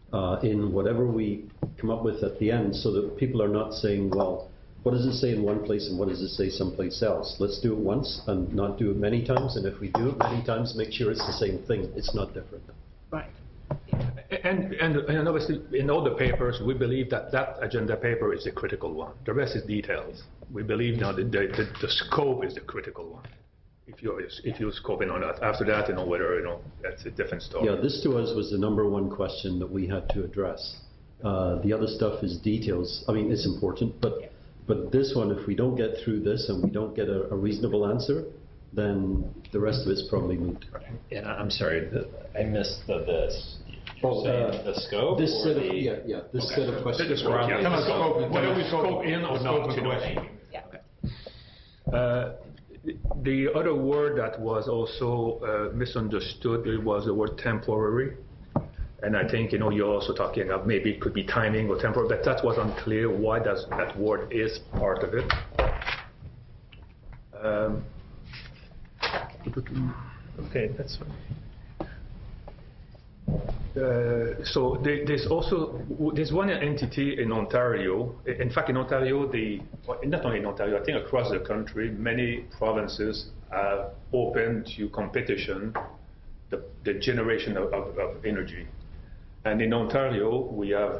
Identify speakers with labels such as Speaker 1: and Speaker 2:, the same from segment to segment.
Speaker 1: in whatever we come up with at the end, so that people are not saying, well, what does it say in one place and what does it say someplace else? Let's do it once and not do it many times, and if we do it many times, make sure it's the same thing. It's not different.
Speaker 2: Right.
Speaker 3: And obviously, in all the papers, we believe that that agenda paper is the critical one. The rest is details. We believe now that the scope is the critical one. If you're scoping on that, after that, whether that's a different story.
Speaker 1: Yeah, this to us was the #1 question that we had to address. The other stuff is details. I mean, it's important, but this one, if we don't get through this and we don't get a reasonable answer, then the rest of it's probably moot.
Speaker 4: And I'm sorry, I missed this. The scope?
Speaker 1: This set of, this set of questions.
Speaker 3: Whether we scope in or not. The other word that was also misunderstood was the word temporary. And I think, you're also talking about maybe it could be timing or temporary, but that was unclear why that word is part of it. Okay, that's fine. So there's one entity in Ontario. In fact, in Ontario, not only in Ontario, I think across the country, many provinces have opened to competition the generation of energy. And in Ontario, we have,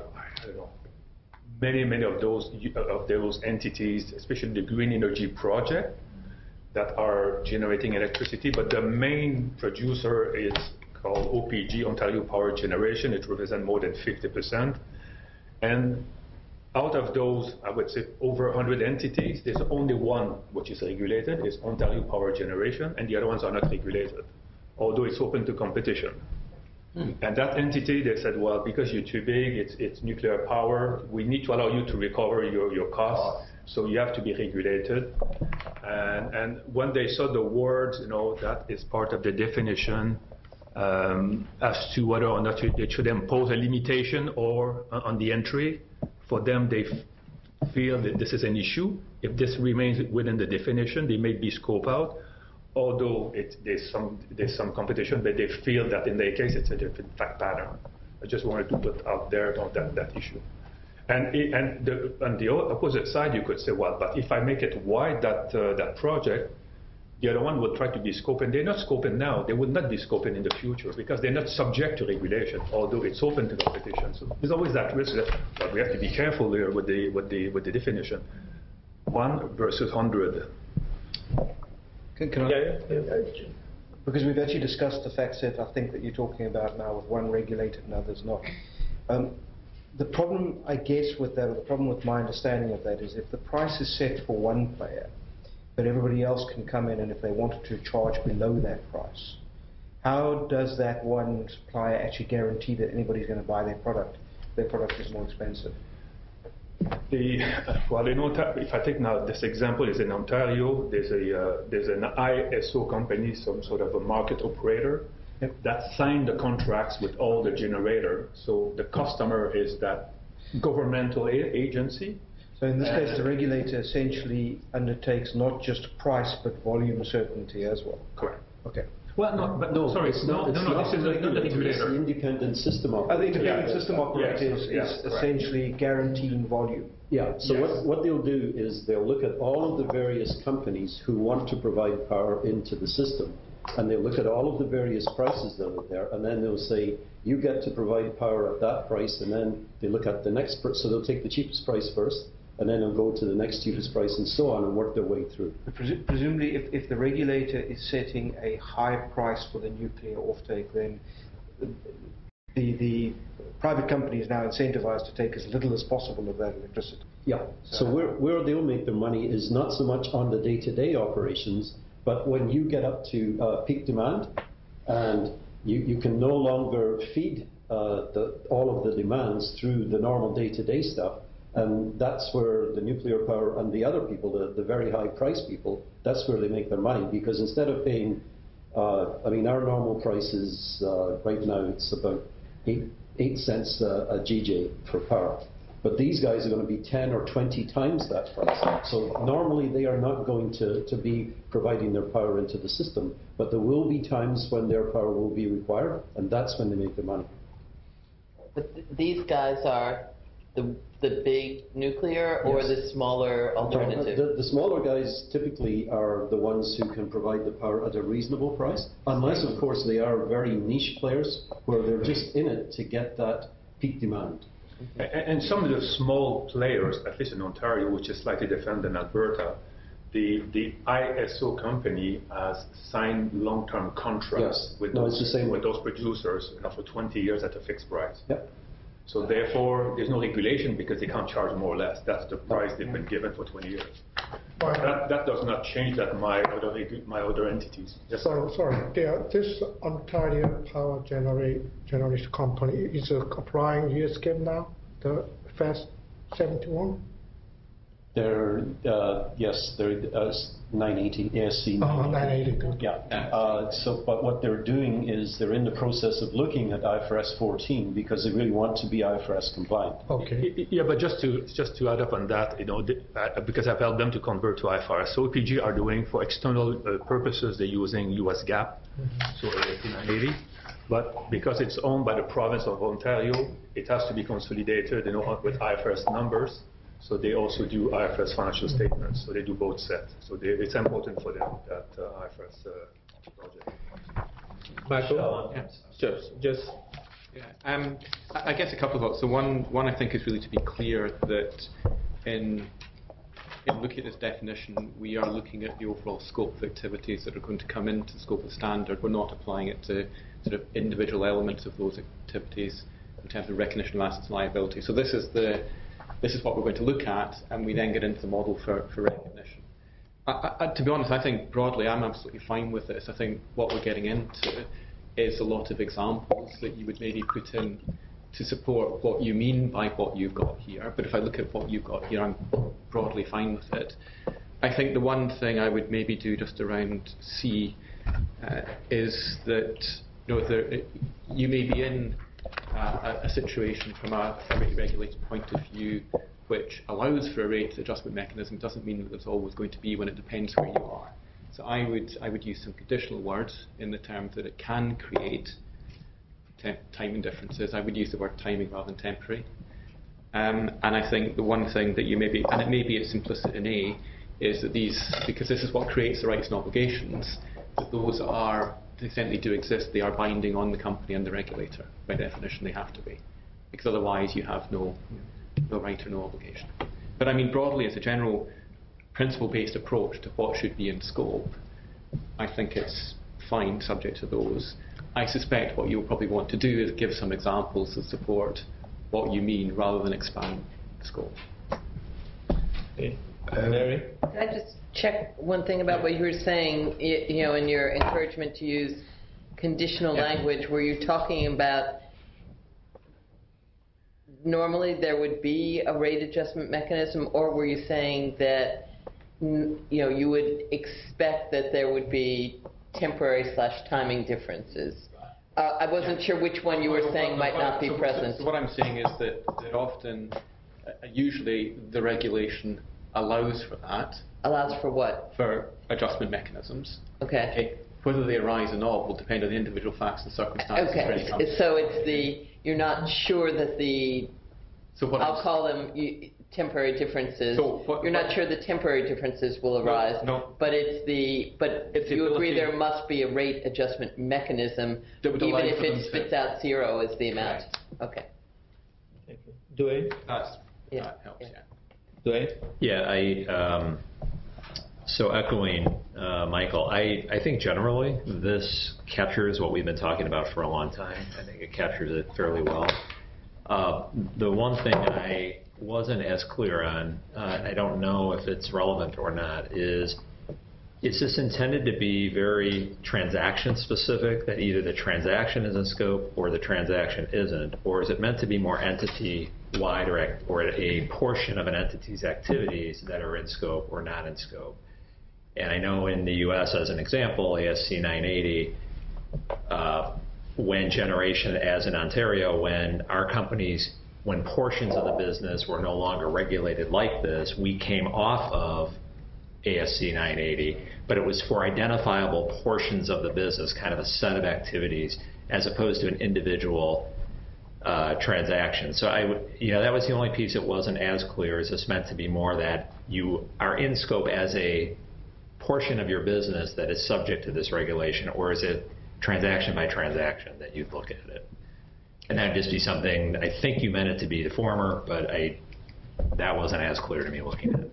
Speaker 3: many of those entities, especially the Green Energy Project, that are generating electricity. But the main producer is called OPG, Ontario Power Generation. It represents more than 50%. And out of those, I would say over 100 entities, there's only one which is regulated, is Ontario Power Generation, and the other ones are not regulated, although it's open to competition. And that entity, they said, well, because you're too big, it's nuclear power, we need to allow you to recover your costs, so you have to be regulated. And when they saw the words, that is part of the definition, as to whether or not they should impose a limitation or on the entry. For them, they feel that this is an issue. If this remains within the definition, they may be scoped out. Although there's some competition, but they feel that in their case it's a different fact pattern. I just wanted to put out there on that issue. And on the opposite side, you could say, well, but if I make it wide, that project, the other one will try to be scoping. They're not scoping now. They would not be scoping in the future because they're not subject to regulation, although it's open to competition. So there's always that risk that we have to be careful here with the definition. 1 versus 100.
Speaker 5: Can I? Because we've actually discussed the fact set, I think, that you're talking about now with one regulated and others not. The problem, I guess, with that, or the problem with my understanding of that, is if the price is set for one player, but everybody else can come in and if they wanted to charge below that price, how does that one supplier actually guarantee that anybody's going to buy their product? Their product is more expensive.
Speaker 3: If I take now this example is in Ontario, there's an ISO company, some sort of a market operator, that signed the contracts with all the generator. So the customer is that governmental agency.
Speaker 5: So in this case, the regulator essentially undertakes not just price but volume certainty as well.
Speaker 3: Correct.
Speaker 5: Okay.
Speaker 3: Well, no, sorry, this is not the regulator.
Speaker 1: It's the independent system operator.
Speaker 5: The independent system operator is essentially guaranteeing volume.
Speaker 1: Yeah, so what they'll do is they'll look at all of the various companies who want to provide power into the system, and they'll look at all of the various prices that are there, and then they'll say, you get to provide power at that price, and then they look at the next, so they'll take the cheapest price first, and then they'll go to the next cheapest price and so on and work their way through.
Speaker 5: Presumably, if the regulator is setting a high price for the nuclear offtake, then the private company is now incentivized to take as little as possible of that electricity.
Speaker 1: Yeah, so where they'll make their money is not so much on the day-to-day operations, but when you get up to peak demand and you can no longer feed all of the demands through the normal day-to-day stuff. And that's where the nuclear power and the other people, the very high price people, that's where they make their money. Because instead of paying, our normal price is, right now, it's about 8 cents a GJ for power. But these guys are going to be 10 or 20 times that price. So normally they are not going to be providing their power into the system. But there will be times when their power will be required, and that's when they make their money.
Speaker 2: But these guys are the big nuclear or
Speaker 1: Yes.
Speaker 2: the smaller alternative?
Speaker 1: The smaller guys typically are the ones who can provide the power at a reasonable price, unless, of course, they are very niche players where they're just in it to get that peak demand.
Speaker 3: And some of the small players, at least in Ontario, which is slightly different than Alberta, the ISO company has signed long-term contracts
Speaker 1: Yes.
Speaker 3: with,
Speaker 1: No, it's the same
Speaker 3: with
Speaker 1: way.
Speaker 3: those producers for 20 years at a fixed price.
Speaker 1: Yep.
Speaker 3: So therefore, there's no regulation because they can't charge more or less. That's the price they've been given for 20 years. That does not change that my other entities. Yes, sir.
Speaker 6: Sorry. This Ontario Power Generation Company is applying ESCAP now, the FAST 71?
Speaker 1: They're, yes, they're 980, ASC 980.
Speaker 6: Oh, 980.
Speaker 1: Yeah. But what they're doing is they're in the process of looking at IFRS 14 because they really want to be IFRS compliant.
Speaker 6: Okay.
Speaker 3: Yeah, but just to add up on that, because I've helped them to convert to IFRS. So OPG are doing for external purposes, they're using US GAAP, so ASC 980. But because it's owned by the province of Ontario, it has to be consolidated, with IFRS numbers. So they also do IFRS financial statements. So they do both sets. So it's important for them, that IFRS project.
Speaker 7: Michael? I guess a couple of thoughts. So one I think is really to be clear that in looking at this definition, we are looking at the overall scope of activities that are going to come into the scope of the standard. We're not applying it to sort of individual elements of those activities in terms of recognition of assets and liabilities. So this is what we're going to look at, and we then get into the model for recognition. To be honest, I think broadly I'm absolutely fine with this. I think what we're getting into is a lot of examples that you would maybe put in to support what you mean by what you've got here. But if I look at what you've got here, I'm broadly fine with it. I think the one thing I would maybe do just around C is that you may be in a situation from a rate regulated point of view which allows for a rate adjustment mechanism. Doesn't mean that there's always going to be when it depends where you are. So I would use some conditional words in the term that it can create timing differences. I would use the word timing rather than temporary. And I think the one thing that you maybe, and it may be it's implicit in A, is that because this is what creates the rights and obligations, that those are, to the extent they do exist, they are binding on the company and the regulator. By definition, they have to be, because otherwise you have no right or no obligation. But I mean, broadly, as a general principle-based approach to what should be in scope, I think it's fine, subject to those. I suspect what you'll probably want to do is give some examples to support what you mean, rather than expand scope.
Speaker 4: Okay. Mary?
Speaker 2: Can I just check one thing about what you were saying, in your encouragement to use conditional language? Were you talking about normally there would be a rate adjustment mechanism, or were you saying that you would expect that there would be temporary/timing differences? I wasn't sure which one you were saying might not be present.
Speaker 7: So what I'm saying is that often, usually the regulation allows for that.
Speaker 2: Allows for what?
Speaker 7: For adjustment mechanisms.
Speaker 2: Okay.
Speaker 7: Whether they arise or not will depend on the individual facts and circumstances.
Speaker 2: Okay. So it's you're not sure that I'll call them temporary differences. You're not sure the temporary differences will arise.
Speaker 7: No.
Speaker 2: But you agree there must be a rate adjustment mechanism, even if it spits out zero as the amount.
Speaker 7: Correct.
Speaker 2: Okay.
Speaker 4: Thank you. Dwayne?
Speaker 7: That helps, yeah.
Speaker 4: Dwayne?
Speaker 8: Yeah, so echoing Michael, I think generally this captures what we've been talking about for a long time. I think it captures it fairly well. The one thing I wasn't as clear on, I don't know if it's relevant or not, is this intended to be very transaction specific, that either the transaction is in scope or the transaction isn't, or is it meant to be more entity wide or a portion of an entity's activities that are in scope or not in scope? And I know in the US, as an example, ASC 980, when generation, as in Ontario, when our companies, when portions of the business were no longer regulated like this, we came off of ASC 980, but it was for identifiable portions of the business, kind of a set of activities, as opposed to an individual transaction. So that was the only piece that wasn't as clear. Is this meant to be more that you are in scope as a portion of your business that is subject to this regulation, or is it transaction by transaction that you'd look at it? And that'd just be something, I think you meant it to be the former, but that wasn't as clear to me looking at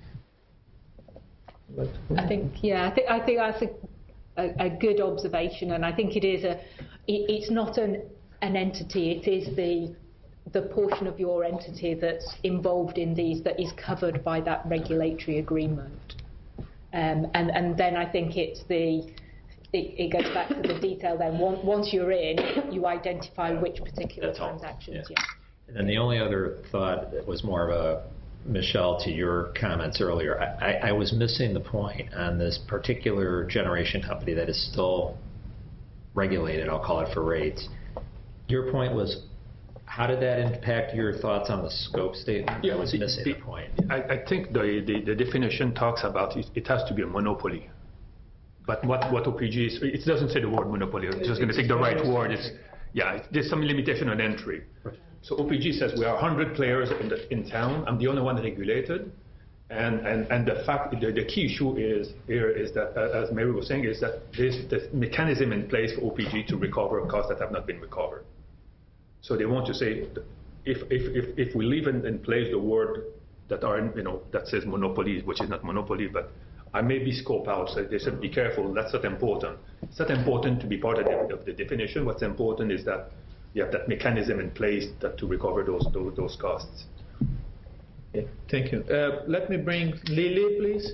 Speaker 8: it.
Speaker 9: I think that's a good observation, and I think it's not an entity, it is the portion of your entity that's involved in these that is covered by that regulatory agreement. And then I think it goes back to the detail then. Once you're in, you identify which particular transactions. Yeah.
Speaker 8: And then the only other thought that was more of a, Michelle, to your comments earlier, I was missing the point on this particular generation company that is still regulated, I'll call it, for rates. Your point was, how did that impact your thoughts on the scope statement? I was missing the point.
Speaker 3: I think the definition talks about it has to be a monopoly. But what OPG is, it doesn't say the word monopoly. I'm just going to take the right word. There's some limitation on entry. Right. So OPG says we are 100 players in town. I'm the only one regulated. And the fact, the key issue is that, as Mary was saying, is that there's this mechanism in place for OPG to recover costs that have not been recovered. So they want to say, if we leave in place the word that says monopoly, which is not monopoly, but I may be scope out, so they said be careful, that's not important. It's not important to be part of the definition. What's important is that you have that mechanism in place to recover those costs.
Speaker 10: Okay, thank you. Let me bring Lily, please.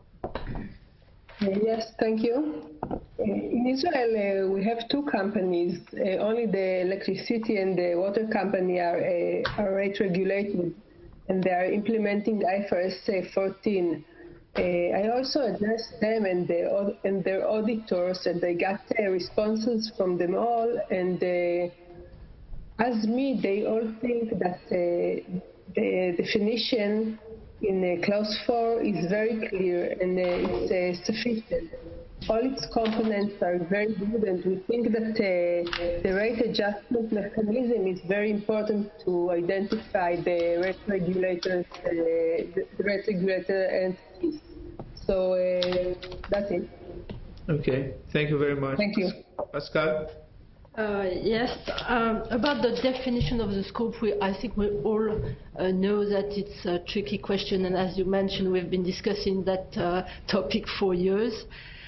Speaker 11: Yes, thank you. In Israel, we have two companies. Only the electricity and the water company are rate regulated, and they are implementing IFRS 14. I also addressed them and their auditors, and I got responses from them all. And as me, they all think that the definition in clause 4 is very clear and it's sufficient. All its components are very good, and we think that the rate adjustment mechanism is very important to identify the rate regulator entities. So that's it.
Speaker 10: Okay, thank you very much.
Speaker 11: Thank you.
Speaker 10: Pascal?
Speaker 12: Yes, about the definition of the scope, I think we all know that it's a tricky question, and as you mentioned, we've been discussing that topic for years.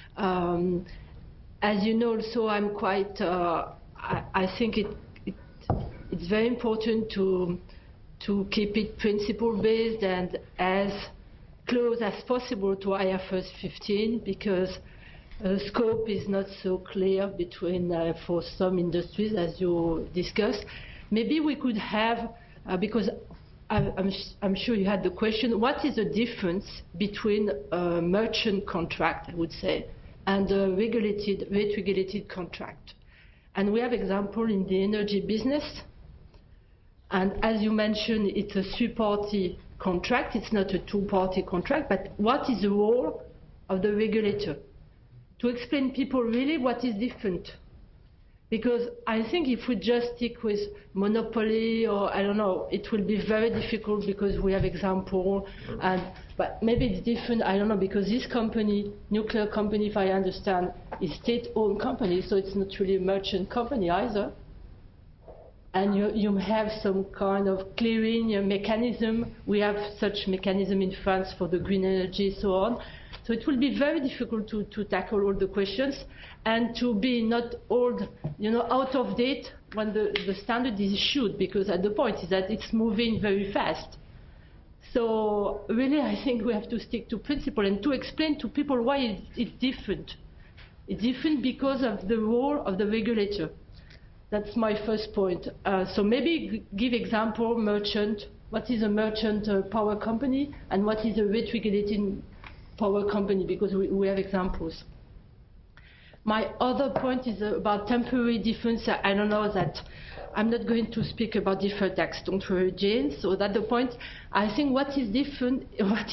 Speaker 12: As you know, also, I'm quite, I think it's very important to keep it principle-based and as close as possible to IFRS 15, because scope is not so clear between for some industries, as you discussed. Maybe we could have, because I'm sure you had the question, what is the difference between a merchant contract, I would say, and a rate-regulated contract? And we have example in the energy business. And as you mentioned, it's a three-party contract. It's not a two-party contract. But what is the role of the regulator? To explain people really what is different. Because I think if we just stick with monopoly, or I don't know, it will be very difficult because we have example. But maybe it's different, I don't know, because this company, nuclear company, if I understand, is state-owned company, so it's not really a merchant company either. And you have some kind of clearing mechanism. We have such mechanism in France for the green energy, so on. So it will be very difficult to tackle all the questions and to be not old, out of date when the standard is issued, because at the point is that it's moving very fast. So really, I think we have to stick to principle and to explain to people why it's different. It's different because of the role of the regulator. That's my first point. So maybe give example, merchant. What is a merchant power company and what is a rate-regulated power company, because we have examples. My other point is about temporary difference. I don't know that I'm not going to speak about deferred tax, don't worry, Jane. So that's the point. I think what is different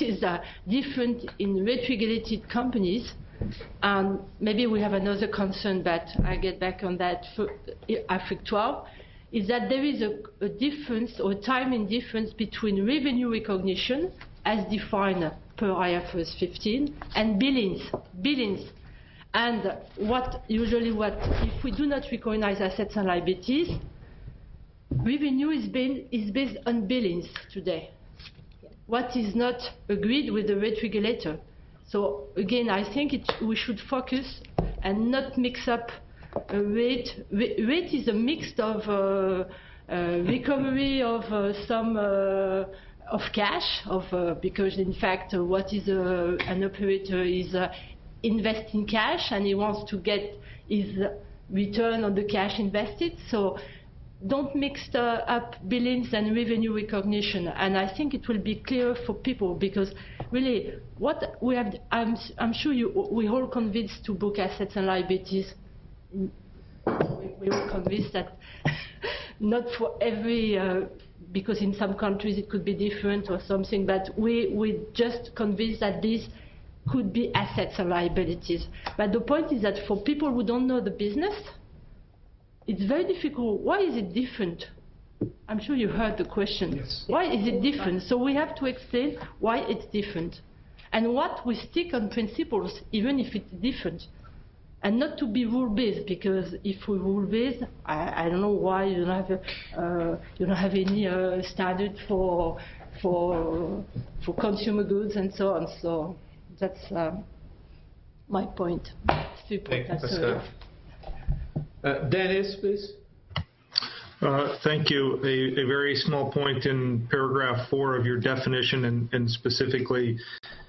Speaker 12: in rate-regulated companies, and maybe we have another concern, but I get back on that for IFRIC 12, is that there is a difference or timing difference between revenue recognition as defined per IFRS 15 and billings. And if we do not recognize assets and liabilities, revenue is based on billings today. What is not agreed with the rate regulator. So again, I think we should focus and not mix up a rate. Rate is a mix of recovery of some of cash, because in fact what is an operator is investing cash and he wants to get his return on the cash invested. So don't mix up billings and revenue recognition, and I think it will be clear for people, because really what we have, I'm sure we're all convinced to book assets and liabilities. We're all convinced that not for every, because in some countries it could be different or something, but we're just convinced that these could be assets and liabilities. But the point is that for people who don't know the business, it's very difficult. Why is it different? I'm sure you heard the question.
Speaker 10: Yes.
Speaker 12: Why is it different? So we have to explain why it's different. And what we stick on principles, even if it's different. And not to be rule-based, because if we're rule-based, I don't know why you don't have any standard for consumer goods and so on. So that's my point.
Speaker 10: Dennis, please.
Speaker 13: Thank you. A very small point in paragraph 4 of your definition, and specifically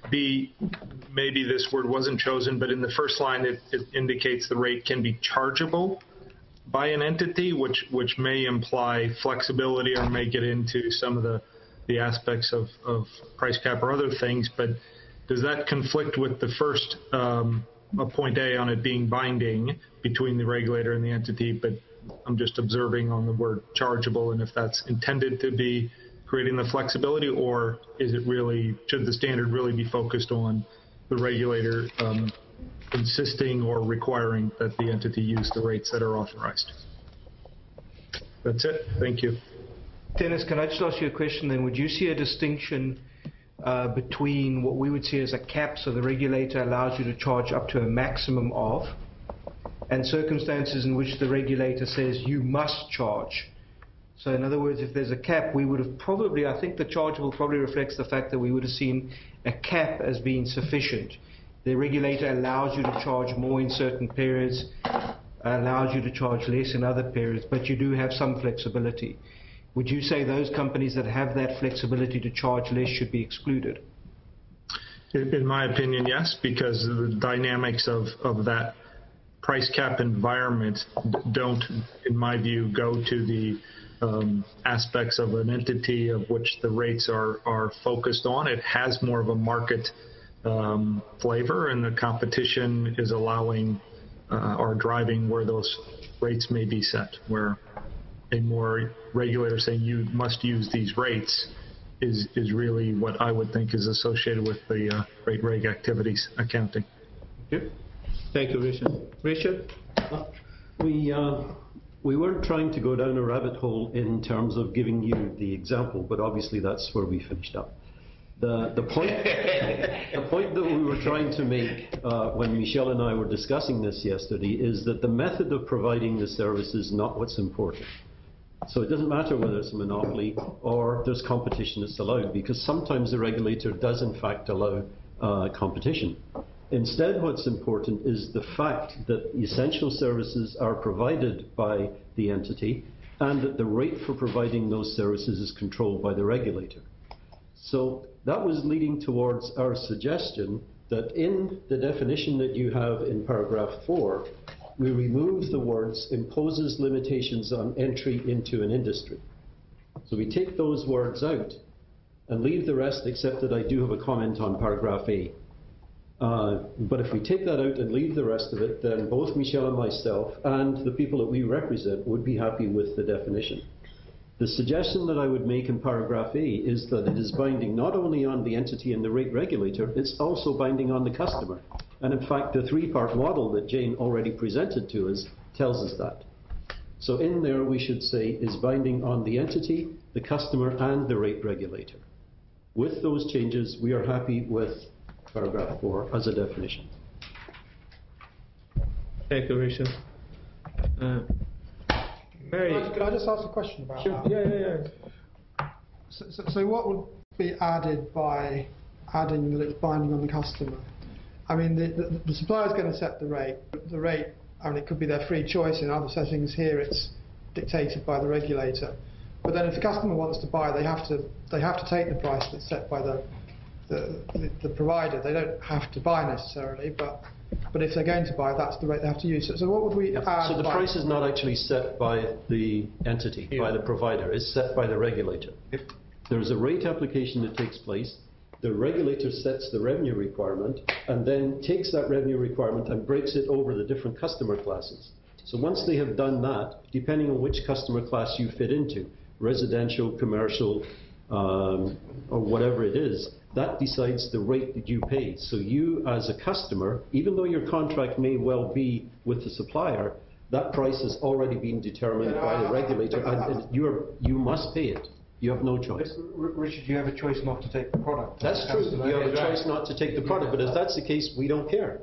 Speaker 13: maybe this word wasn't chosen, but in the first line it indicates the rate can be chargeable by an entity, which may imply flexibility or may get into some of the aspects of price cap or other things. But does that conflict with the first point A on it being binding between the regulator and the entity? But I'm just observing on the word chargeable, and if that's intended to be creating the flexibility, or is it really, should the standard really be focused on the regulator insisting or requiring that the entity use the rates that are authorized? That's it. Thank you.
Speaker 5: Dennis, can I just ask you a question then? Would you see a distinction between what we would see as a cap, so the regulator allows you to charge up to a maximum of, and circumstances in which the regulator says you must charge? So in other words, if there's a cap, we would have probably, I think the chargeable probably reflects the fact that we would have seen a cap as being sufficient. The regulator allows you to charge more in certain periods, allows you to charge less in other periods, but you do have some flexibility. Would you say those companies that have that flexibility to charge less should be excluded?
Speaker 13: In my opinion, yes, because the dynamics of that price cap environment don't, in my view, go to the aspects of an entity of which the rates are focused on. It has more of a market flavor, and the competition is allowing or driving where those rates may be set, where a more regulator saying you must use these rates is really what I would think is associated with the rate reg activities accounting.
Speaker 10: Thank you, Richard. Richard?
Speaker 1: We weren't trying to go down a rabbit hole in terms of giving you the example, but obviously that's where we finished up. The point that we were trying to make when Michel and I were discussing this yesterday is that the method of providing the service is not what's important. So it doesn't matter whether it's a monopoly or there's competition that's allowed, because sometimes the regulator does in fact allow competition. Instead, what's important is the fact that essential services are provided by the entity and that the rate for providing those services is controlled by the regulator. So that was leading towards our suggestion that in the definition that you have in paragraph 4, we remove the words imposes limitations on entry into an industry. So we take those words out and leave the rest, except that I do have a comment on paragraph A. But if we take that out and leave the rest of it, then both Michel and myself and the people that we represent would be happy with the definition. The suggestion that I would make in paragraph A is that it is binding not only on the entity and the rate regulator, it's also binding on the customer. And in fact, the 3-part model that Jane already presented to us tells us that. So in there we should say is binding on the entity, the customer and the rate regulator. With those changes, we are happy with paragraph 4 as a definition.
Speaker 10: Thank you, Richard. Mary.
Speaker 14: Could I just ask a question about that?
Speaker 10: Yeah.
Speaker 14: So what would be added by adding that it's binding on the customer? I mean, the supplier is going to set the rate. The rate, I mean, it could be their free choice. In other settings here, it's dictated by the regulator. But then if the customer wants to buy, they have to take the price that's set by the provider. They don't have to buy necessarily, but if they're going to buy, that's the rate they have to use. So what would we add?
Speaker 1: So the price is not actually set by the entity, by the provider. It's set by the regulator. If there's a rate application that takes place, the regulator sets the revenue requirement and then takes that revenue requirement and breaks it over the different customer classes. So once they have done that, depending on which customer class you fit into, residential, commercial, or whatever it is, that decides the rate that you pay. So you, as a customer, even though your contract may well be with the supplier, that price has already been determined by the regulator, and you must pay it. You have no choice.
Speaker 5: Richard, you have a choice not to take the product.
Speaker 1: That's true. You have a choice not to take the product, but if that's the case, we don't care.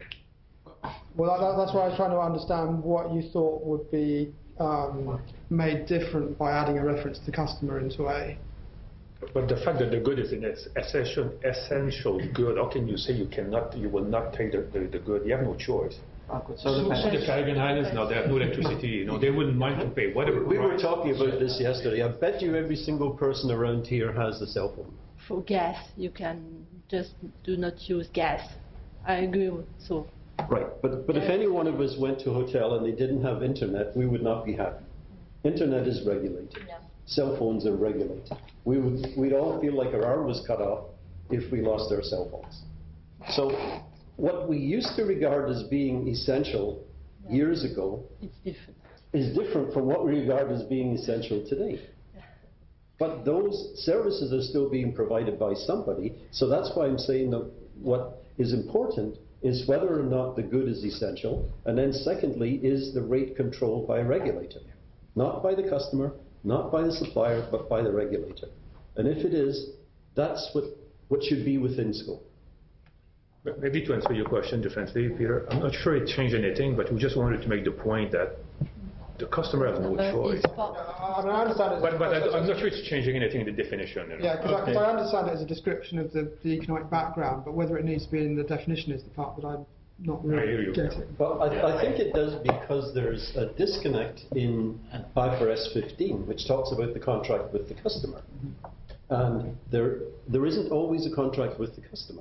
Speaker 14: Well, that's why I was trying to understand what you thought would be made different by adding a reference to customer into A.
Speaker 3: But the fact that the good is an essential good, how can you say you will not take the good? You have no choice.
Speaker 5: So
Speaker 3: the Caribbean islands now, they have no electricity, they wouldn't mind to pay whatever.
Speaker 1: We were talking about this yesterday. I bet you every single person around here has a cell phone.
Speaker 12: For gas, you can just do not use gas. I agree with so.
Speaker 1: Right, but if any one of us went to a hotel and they didn't have internet, we would not be happy. Internet is regulated. Yeah. Cell phones are regulated. We'd all feel like our arm was cut off if we lost our cell phones. So what we used to regard as being essential years ago is different from what we regard as being essential today. But those services are still being provided by somebody, so that's why I'm saying that what is important is whether or not the good is essential, and then secondly, is the rate controlled by a regulator? Not by the customer, not by the supplier, but by the regulator. And if it is, that's what should be within scope.
Speaker 3: Maybe to answer your question differently, Peter, I'm not sure it changed anything, but we just wanted to make the point that the customer has no choice.
Speaker 14: I mean, I understand
Speaker 3: but I'm not sure it's changing anything in the definition.
Speaker 14: Yeah, because I understand it as a description of the economic background, but whether it needs to be in the definition is the part that I'm not really getting.
Speaker 1: Well, I think it does, because there's a disconnect in IFRS 15, which talks about the contract with the customer. And there isn't always a contract with the customer.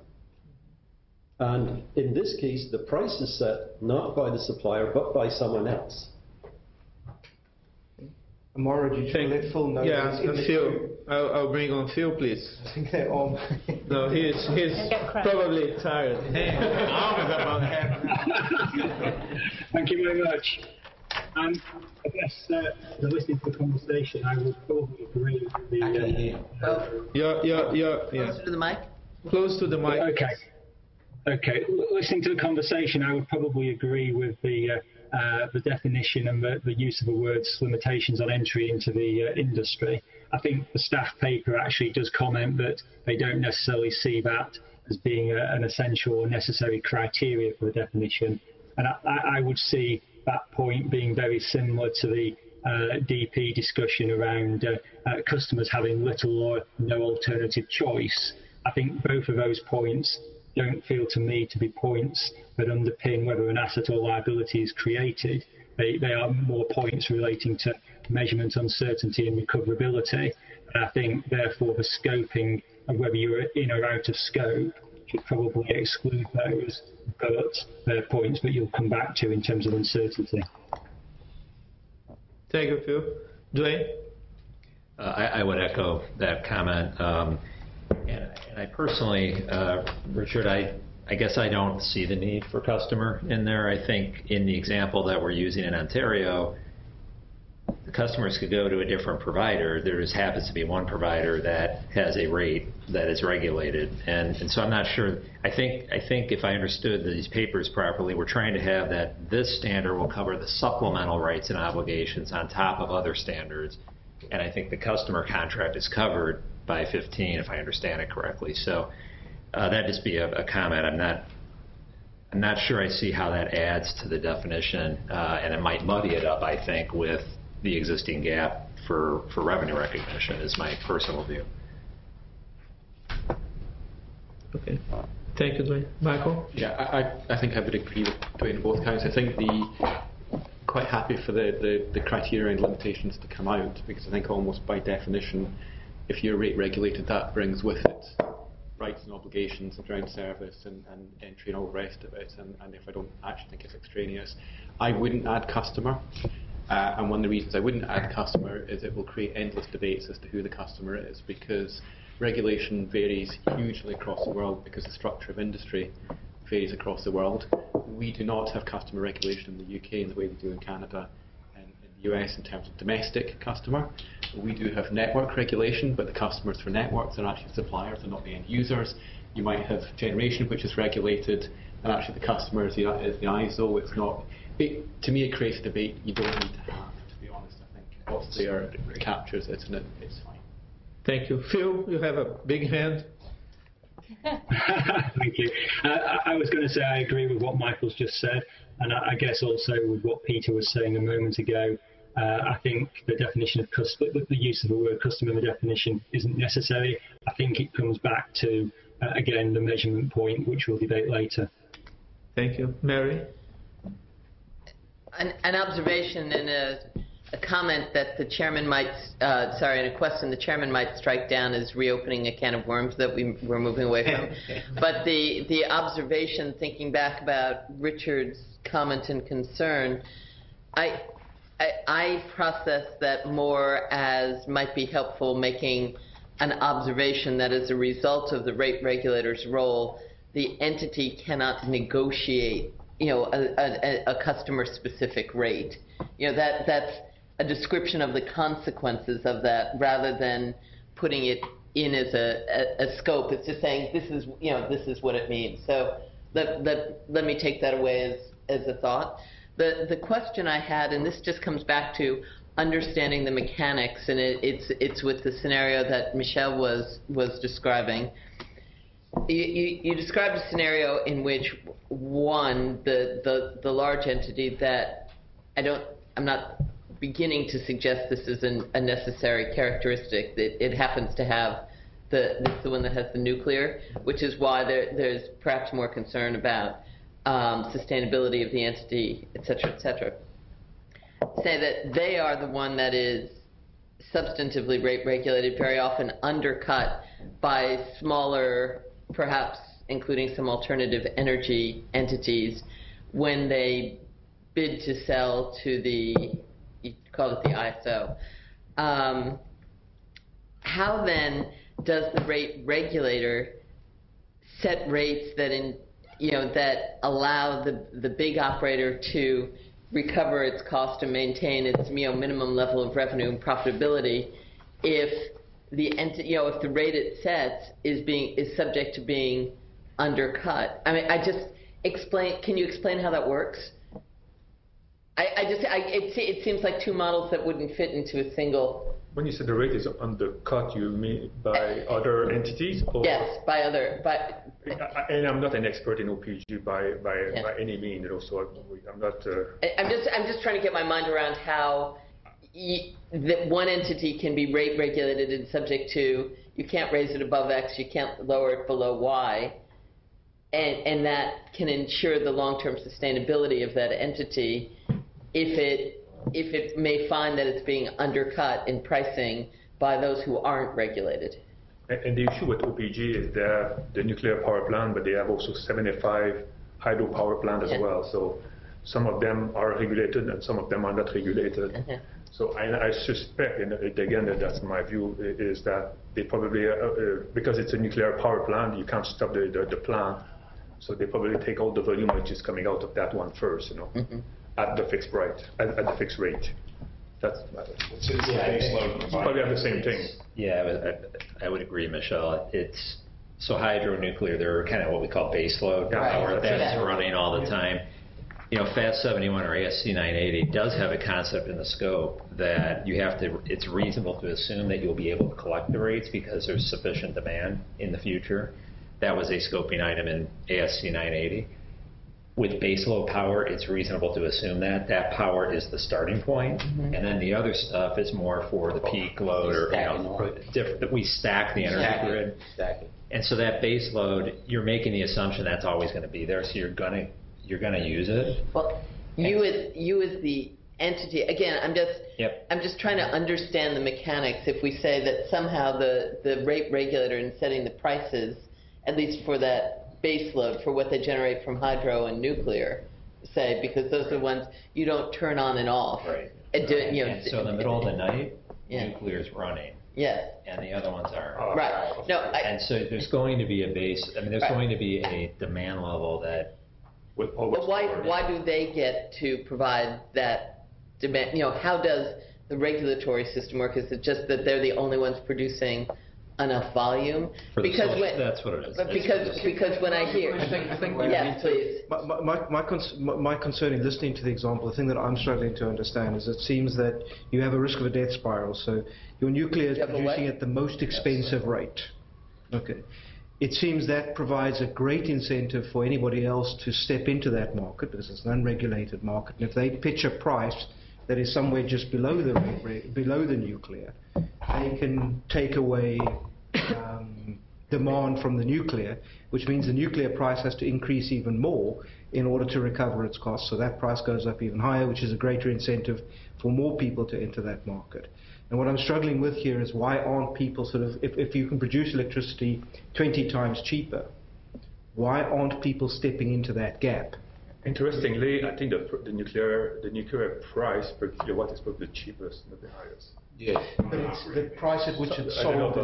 Speaker 1: And in this case, the price is set not by the supplier, but by someone else.
Speaker 5: Amara, did you let Phil know?
Speaker 10: Yeah, Phil. I'll bring on Phil, please.
Speaker 5: I think they're on.
Speaker 10: No, he's probably tired.
Speaker 15: Thank you very much. I guess listening to the conversation, I would probably agree with the.
Speaker 2: Closer to the mic.
Speaker 10: Close to the mic.
Speaker 15: Okay. Listening to the conversation, I would probably agree with the definition and the use of the words limitations on entry into the industry. I think the staff paper actually does comment that they don't necessarily see that as being an essential or necessary criteria for the definition. And I would see that point being very similar to the DP discussion around customers having little or no alternative choice. I think both of those points don't feel to me to be points that underpin whether an asset or liability is created. They are more points relating to measurement uncertainty and recoverability. And I think, therefore, the scoping of whether you're in or out of scope should probably exclude those, but they're points that you'll come back to in terms of uncertainty.
Speaker 10: Thank you, Phil. Dwayne?
Speaker 8: I would echo that comment. And I personally, Richard, I guess I don't see the need for customer in there. I think in the example that we're using in Ontario, the customers could go to a different provider. There just happens to be one provider that has a rate that is regulated, and so I'm not sure. I think if I understood these papers properly, we're trying to have that this standard will cover the supplemental rights and obligations on top of other standards, and I think the customer contract is covered by 15, if I understand it correctly. So that'd just be a comment. I'm not sure I see how that adds to the definition, and it might muddy it up, I think, with the existing gap for revenue recognition, is my personal view.
Speaker 10: Okay. Thank you, Dwayne. Michael?
Speaker 7: Yeah, I think I would agree with Dwayne on both counts. I think quite happy for the criteria and limitations to come out, because I think almost by definition, if you're rate regulated, that brings with it rights and obligations around service and entry and all the rest of it, and if I don't actually think it's extraneous, I wouldn't add customer. And one of the reasons I wouldn't add customer is it will create endless debates as to who the customer is, because regulation varies hugely across the world because the structure of industry varies across the world. We do not have customer regulation in the UK in the way we do in Canada and in the US in terms of domestic customer. We do have network regulation, but the customers for networks are actually suppliers and not the end users. You might have generation which is regulated, and actually the customer is the ISO. It's not. To me, it creates a debate you don't need to have, to be honest. I think what's there captures it, and it's fine.
Speaker 10: Thank you. Phil, you have a big hand.
Speaker 15: Thank you. I was going to say I agree with what Michael's just said, and I guess also with what Peter was saying a moment ago. I think the definition of the use of the word customer in the definition isn't necessary. I think it comes back to, again, the measurement point, which we'll debate later.
Speaker 10: Thank you. Mary?
Speaker 2: An observation and a comment that the chairman might, and a question the chairman might strike down as reopening a can of worms that we're moving away from. But the observation, thinking back about Richard's comment and concern, I process that more as might be helpful, making an observation that as a result of the rate regulator's role, the entity cannot negotiate a customer-specific rate. That's a description of the consequences of that, rather than putting it in as a scope. It's just saying this is what it means. So let me take that away as a thought. The question I had, and this just comes back to understanding the mechanics, and it's with the scenario that Michelle was describing. You described a scenario in which the large entity that I'm not beginning to suggest this is a necessary characteristic, that it happens to have the one that has the nuclear, which is why there's perhaps more concern about sustainability of the entity, et cetera, say that they are the one that is substantively rate regulated, very often undercut by smaller, perhaps including some alternative energy entities, when they bid to sell to you call it the ISO. How then does the rate regulator set rates that allow the big operator to recover its cost and maintain its minimum level of revenue and profitability if if the rate it sets is subject to being undercut? I mean, can you explain how that works? It seems like two models that wouldn't fit into a single.
Speaker 3: When you say the rate is undercut, you mean by other entities? Or?
Speaker 2: Yes, by other.
Speaker 3: And I'm not an expert in OPG by any means. Also, I'm not.
Speaker 2: I'm just trying to get my mind around how that one entity can be rate regulated and subject to, you can't raise it above X, you can't lower it below Y, and that can ensure the long-term sustainability of that entity if it may find that it's being undercut in pricing by those who aren't regulated.
Speaker 3: And the issue with OPG is they have the nuclear power plant, but they have also 75 hydropower plant as well. So some of them are regulated and some of them are not regulated. So I suspect, and again, that's my view, is that they probably, because it's a nuclear power plant, you can't stop the plant. So they probably take all the volume which is coming out of that one first, at the fixed rate, at the fixed rate. That's
Speaker 4: baseload
Speaker 3: probably have the same thing.
Speaker 8: Yeah, I would agree, Michelle. It's so hydro, nuclear, they're kind of what we call baseload power. That's running all the time. You know, FAST 71 or ASC 980 does have a concept in the scope that it's reasonable to assume that you'll be able to collect the rates because there's sufficient demand in the future. That was a scoping item in ASC 980. With baseload power, it's reasonable to assume that power is the starting point, and then the other stuff is more for the peak load or we stack the energy grid. And so that baseload, you're making the assumption that's always going to be there, so you're going to use it.
Speaker 2: Well, you as the entity, again, I'm just trying to understand the mechanics. If we say that somehow the rate regulator in setting the prices, at least for that base load, for what they generate from hydro and nuclear, say, because those are the ones you don't turn on and off.
Speaker 8: Right.
Speaker 2: And
Speaker 8: so in the middle of the night, nuclear is running.
Speaker 2: Yes.
Speaker 8: And the other ones aren't.
Speaker 2: Right. No.
Speaker 8: And so there's going to be there's going to be a demand level that.
Speaker 2: But why do they get to provide that demand? You know, how does the regulatory system work? Is it just that they're the only ones producing enough volume?
Speaker 8: That's what it is.
Speaker 2: But because when I hear, please.
Speaker 5: My concern in listening to the example, the thing that I'm struggling to understand is it seems that you have a risk of a death spiral. So your nuclear is producing at the most expensive rate. Okay. It seems that provides a great incentive for anybody else to step into that market because it's an unregulated market. And if they pitch a price that is somewhere just below the nuclear, they can take away demand from the nuclear, which means the nuclear price has to increase even more in order to recover its costs. So that price goes up even higher, which is a greater incentive for more people to enter that market. And what I'm struggling with here is why aren't people if you can produce electricity 20 times cheaper, why aren't people stepping into that gap?
Speaker 3: Interestingly, I think the nuclear price per kilowatt is probably the cheapest, not the highest.
Speaker 5: Yeah. But it's the price at which it's sold.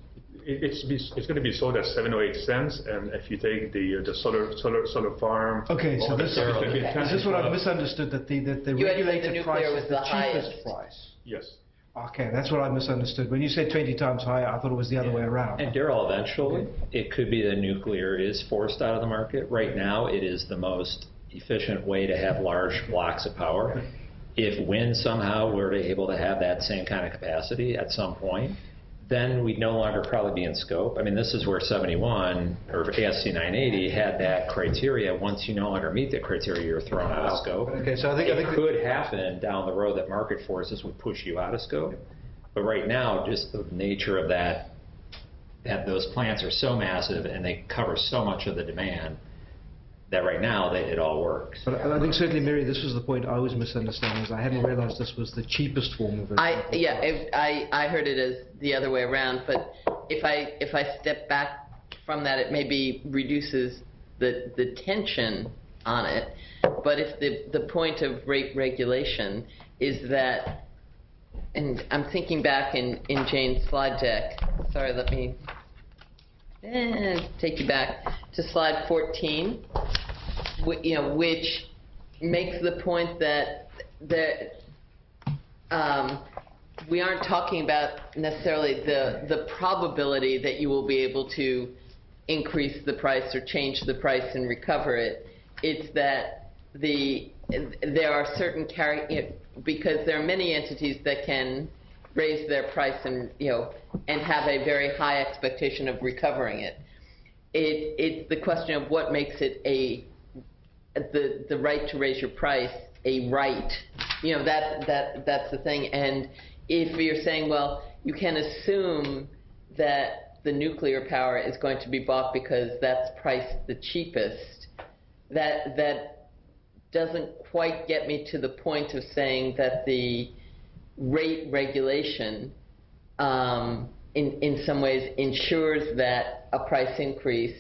Speaker 3: It's going to be sold at 7 or 8 cents, and if you take the solar farm.
Speaker 5: Okay, so is this what I've misunderstood? That the regulated price is the cheapest price.
Speaker 3: Yes.
Speaker 5: Okay, that's what I misunderstood. When you said 20 times higher, I thought it was the other way around.
Speaker 8: And Daryl, eventually, it could be that nuclear is forced out of the market. Right now, it is the most efficient way to have large blocks of power. If wind somehow were able to have that same kind of capacity at some point, then we'd no longer probably be in scope. I mean, this is where 71 or ASC 980 had that criteria. Once you no longer meet that criteria, you're thrown out of scope.
Speaker 5: Okay, so I think
Speaker 8: it could happen down the road that market forces would push you out of scope. But right now, just the nature of that those plants are so massive and they cover so much of the demand that right now it all works.
Speaker 5: But I think certainly, Mary, this was the point I was misunderstanding. Is I hadn't realized this was the cheapest form of it.
Speaker 2: I heard it as the other way around. But if I step back from that, it maybe reduces the tension on it. But if the point of rate regulation is that, and I'm thinking back in Jane's slide deck. Sorry, let me take you back to slide 14, which makes the point that we aren't talking about necessarily the probability that you will be able to increase the price or change the price and recover it. It's that there are certain because there are many entities that can raise their price and have a very high expectation of recovering it. It's the question of what makes it the right to raise your price a right. That's the thing. And if you're saying, well, you can assume that the nuclear power is going to be bought because that's priced the cheapest, that doesn't quite get me to the point of saying that the rate regulation in some ways ensures that a price increase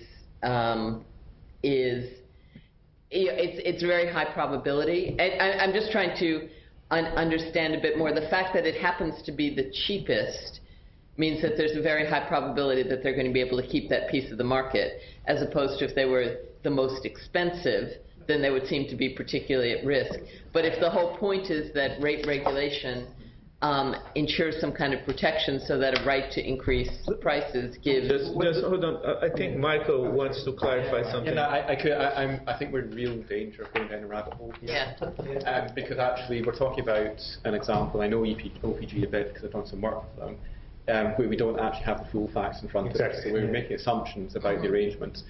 Speaker 2: it's very high probability. I'm just trying to understand a bit more. The fact that it happens to be the cheapest means that there's a very high probability that they're going to be able to keep that piece of the market, as opposed to if they were the most expensive, then they would seem to be particularly at risk. But if the whole point is that rate regulation ensures some kind of protection so that a right to increase prices gives...
Speaker 10: Just hold on. I think Michael wants to clarify something.
Speaker 7: I think we're in real danger of going down a rabbit hole here. Yeah. Because actually we're talking about an example. I know OPG a bit because I've done some work with them, where we don't actually have the full facts in front of us. So we're making assumptions about the arrangements.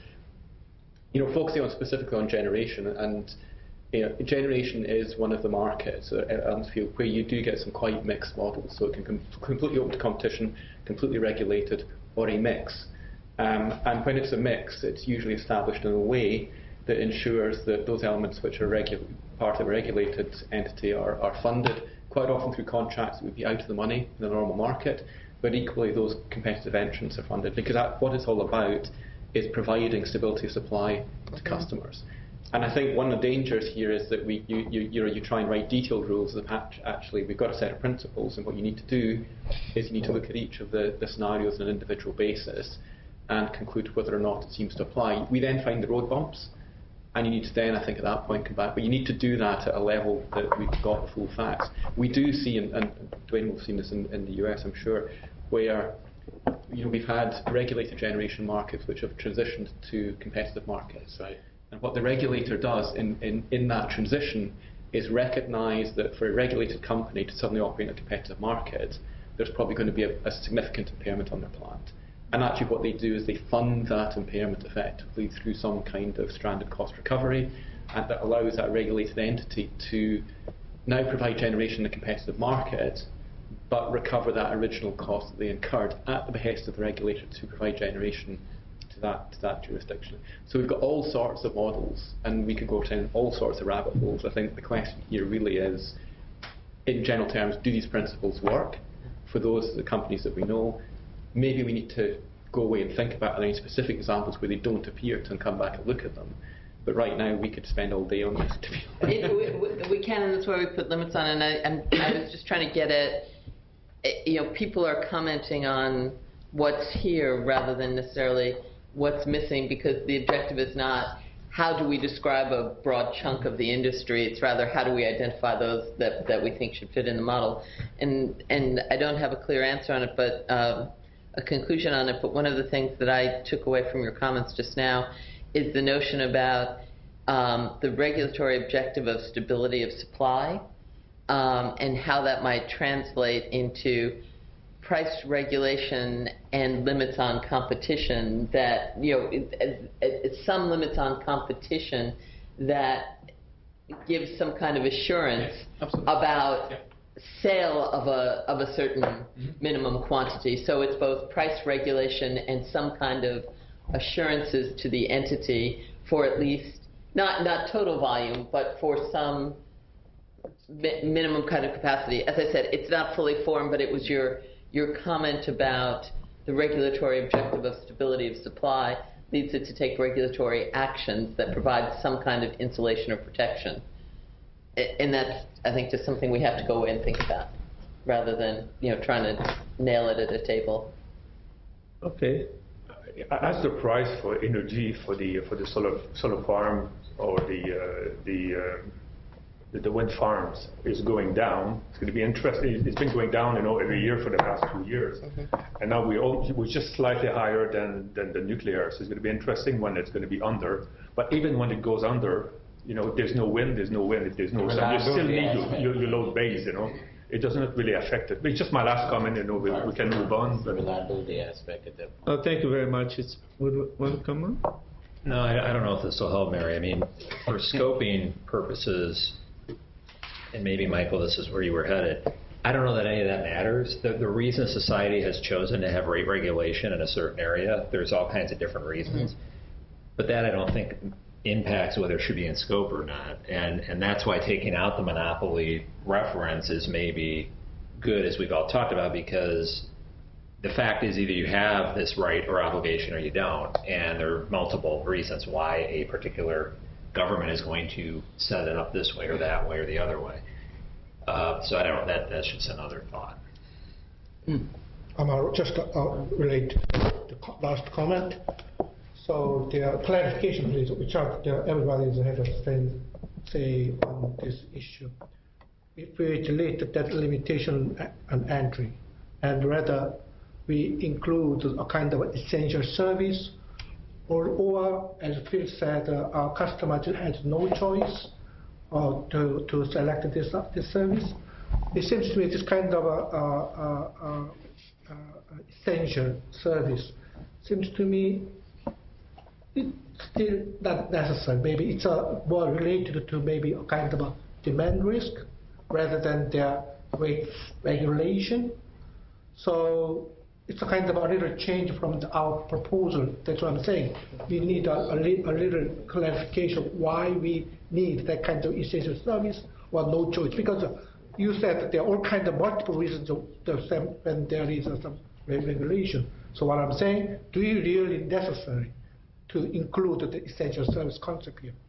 Speaker 7: Focusing specifically on generation, and generation is one of the markets at Earnsfield where you do get some quite mixed models. So it can completely open to competition, completely regulated, or a mix. And when it's a mix, it's usually established in a way that ensures that those elements which are part of a regulated entity are funded, quite often through contracts that would be out of the money in the normal market, but equally those competitive entrants are funded. Because what it's all about is providing stability of supply to customers. And I think one of the dangers here is that you try and write detailed rules. Actually, we've got a set of principles, and what you need to do is you need to look at each of the scenarios on an individual basis and conclude whether or not it seems to apply. We then find the road bumps, and you need to then, I think, at that point come back. But you need to do that at a level that we've got the full facts. We do see, and Dwayne will have seen this in the US, I'm sure, where we've had regulated generation markets which have transitioned to competitive markets. Right. And what the regulator does in that transition is recognise that for a regulated company to suddenly operate in a competitive market, there's probably going to be a significant impairment on their plant. And actually what they do is they fund that impairment effectively through some kind of stranded cost recovery, and that allows that regulated entity to now provide generation in a competitive market, but recover that original cost that they incurred at the behest of the regulator to provide generation to that jurisdiction. So we've got all sorts of models, and we could go down all sorts of rabbit holes. I think the question here really is, in general terms, do these principles work for the companies that we know? Maybe we need to go away and think about any specific examples where they don't appear to and come back and look at them. But right now, we could spend all day on this, to be honest.
Speaker 2: We can, and that's why we put limits on. And I was just trying to get at, people are commenting on what's here rather than necessarily what's missing, because the objective is not how do we describe a broad chunk of the industry. It's rather how do we identify those that we think should fit in the model. And I don't have a clear answer on it, but a conclusion on it. But one of the things that I took away from your comments just now is the notion about the regulatory objective of stability of supply, and how that might translate into price regulation and limits on competition that, some limits on competition that gives some kind of assurance about sale of a certain minimum quantity. So it's both price regulation and some kind of assurances to the entity for at least, not total volume, but for some minimum kind of capacity. As I said, it's not fully formed, but it was your comment about the regulatory objective of stability of supply leads it to take regulatory actions that provide some kind of insulation or protection. And that's, I think, just something we have to go away and think about, rather than trying to nail it at a table.
Speaker 3: Okay. As the price for energy for the solar farm or the wind farms is going down, it's going to be interesting. It's been going down, every year for the past 2 years, and now we're just slightly higher than the nuclear. So it's going to be interesting when it's going to be under. But even when it goes under, there's no wind. If there's no sun, you still need your load base. It doesn't really affect it. But it's just my last comment. We can move on.
Speaker 4: The reliability aspect of that.
Speaker 10: Oh, thank you very much. Want to come on?
Speaker 8: No, I don't know if this will help, Mary. I mean, for scoping purposes, and maybe, Michael, this is where you were headed, I don't know that any of that matters. The reason society has chosen to have rate regulation in a certain area, there's all kinds of different reasons. But that, I don't think, impacts whether it should be in scope or not. And that's why taking out the monopoly reference is maybe good, as we've all talked about, because the fact is either you have this right or obligation or you don't. And there are multiple reasons why a particular government is going to set it up this way or that way or the other way. So I don't know, that's just another thought.
Speaker 6: Just relate to the last comment. So the clarification, please, which everybody is ahead of say on this issue. if we delete that limitation on entry, and rather we include a kind of essential service, or as Phil said, our customer has no choice to select this service. It seems to me this kind of essential service seems to me it's still not necessary. Maybe it's more related to maybe a kind of a demand risk rather than their rate regulation. So it's a kind of a little change from our proposal. That's what I'm saying. We need a little clarification why we need that kind of essential service or no choice. Because you said that there are all kinds of multiple reasons when there is some regulation. So what I'm saying, do you really necessary to include the essential service concept here?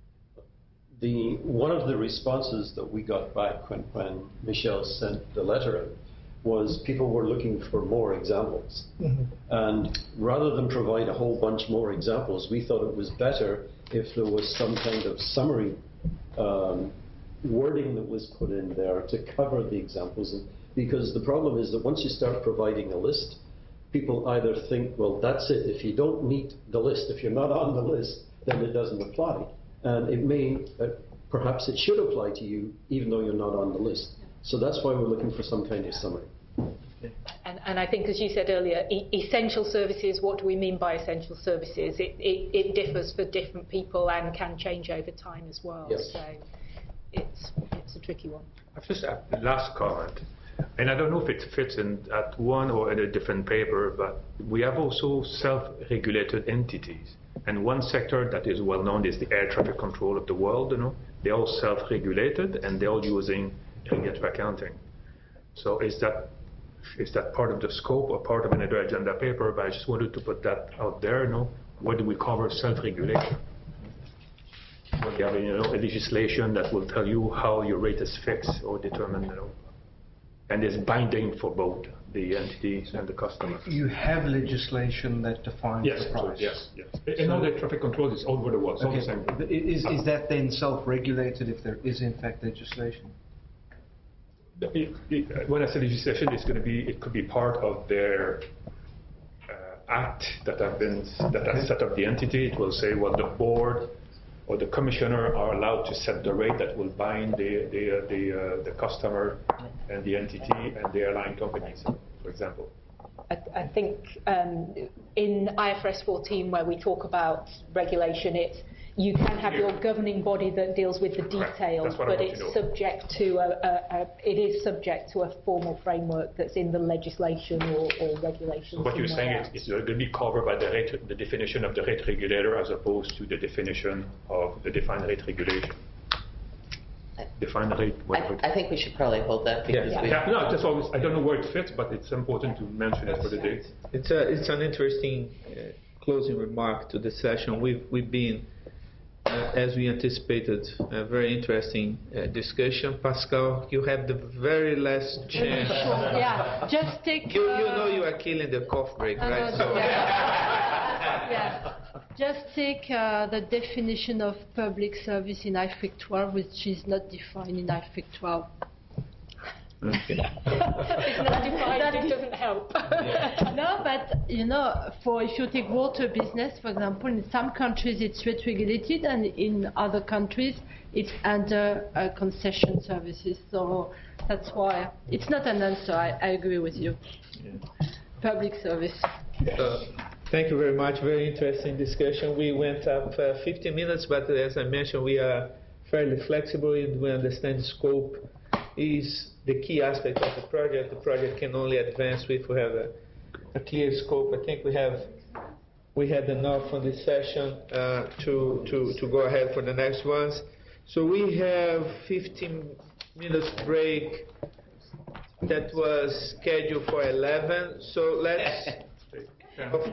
Speaker 1: One of the responses that we got back when Michel sent the letter out was people were looking for more examples. Mm-hmm. And rather than provide a whole bunch more examples, we thought it was better if there was some kind of summary wording that was put in there to cover the examples. Because the problem is that once you start providing a list, people either think, well, that's it. If you don't meet the list, if you're not on the list, then it doesn't apply. And it may, perhaps it should apply to you, even though you're not on the list. So that's why we're looking for some kind of summary.
Speaker 9: And I think, as you said earlier, essential services, what do we mean by essential services? It differs for different people and can change over time as well. Yes. So it's a tricky one.
Speaker 3: I've just a last comment. And I don't know if it fits in at one or in a different paper, but we have also self-regulated entities. And one sector that is well known is the air traffic control of the world. They're all self-regulated and they're all using regulatory accounting. So is that part of the scope or part of another agenda paper? But I just wanted to put that out there. Where do we cover self-regulation? When you have a legislation that will tell you how your rate is fixed or determined, and is binding for both the entities and the customer.
Speaker 5: You have legislation that defines the price.
Speaker 3: Yes. And all the traffic control is all over the world.
Speaker 5: Okay. Is that then self-regulated if there is in fact legislation?
Speaker 3: When I say legislation, it could be part of their act that has set up the entity. It will say, well, the board or the commissioner are allowed to set the rate that will bind the customer and the entity and the airline companies, for example.
Speaker 9: I think in IFRS 14, where we talk about regulation, you can have your governing body that deals with the details, but it's subject to a formal framework that's in the legislation or regulations.
Speaker 3: So what you're saying is going to be covered by the definition of the rate regulator as opposed to the definition of the defined rate regulation. Defined rate.
Speaker 2: I think we should probably hold that because
Speaker 3: just always. I don't know where it fits, but it's important to mention it for the day.
Speaker 10: It's an interesting closing remark to the session. We've been, as we anticipated, a very interesting discussion. Pascal, you have the very last chance.
Speaker 12: Yeah, just take.
Speaker 10: You know you are killing the cough break, right?
Speaker 12: Yeah. Just take the definition of public service in IFRIC 12, which is not defined in IFRIC 12.
Speaker 10: Okay.
Speaker 9: It's not defined, it doesn't help.
Speaker 12: No, but if you take water business, for example, in some countries it's rate regulated, and in other countries it's under concession services. So that's why it's not an answer. I agree with you. Yeah. Public service.
Speaker 10: Thank you very much. Very interesting discussion. We went up 15 minutes, but as I mentioned, we are fairly flexible. We understand the scope is the key aspect of the project. The project can only advance if we have a clear scope. I think we had enough on this session to go ahead for the next ones. So we have 15 minutes break that was scheduled for 11. So let's